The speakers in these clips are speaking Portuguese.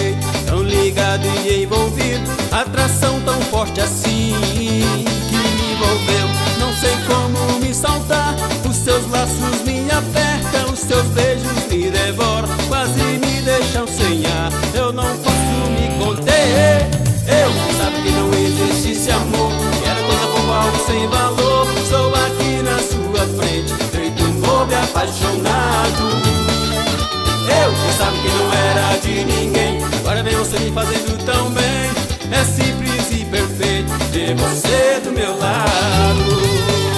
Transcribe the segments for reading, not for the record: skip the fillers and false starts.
jeito, tão ligado e envolvido, atração tão forte assim que me envolveu. Não sei como me soltar, os seus laços me apertam, os seus beijos me devoram, quase me deixam sem ar. Eu não posso me conter, eu sabe que não existe esse amor, que era coisa boba, algo sem valor. Estou aqui na sua frente, feito um bobo apaixonado. Eu sabe que não era de ninguém, agora vem você me fazendo tão bem. É simples e perfeito ter você do meu lado.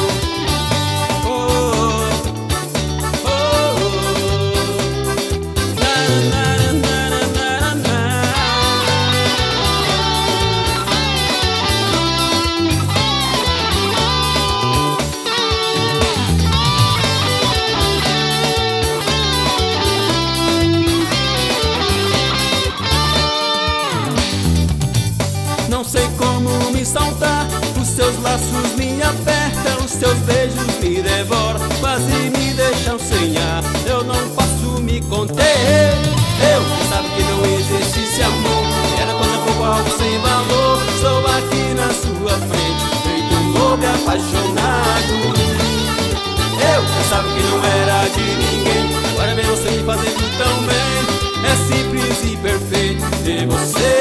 Não sei como me soltar, os seus laços me apertam, os seus beijos me devoram, quase me deixam sem ar. Eu não posso me conter, eu sabe que não existe esse amor, era coisa boba, algo sem valor. Estou aqui na sua frente, feito um bobo apaixonado. Eu sabe que não era de ninguém, agora vem você me fazendo tão bem. É simples e perfeito ter você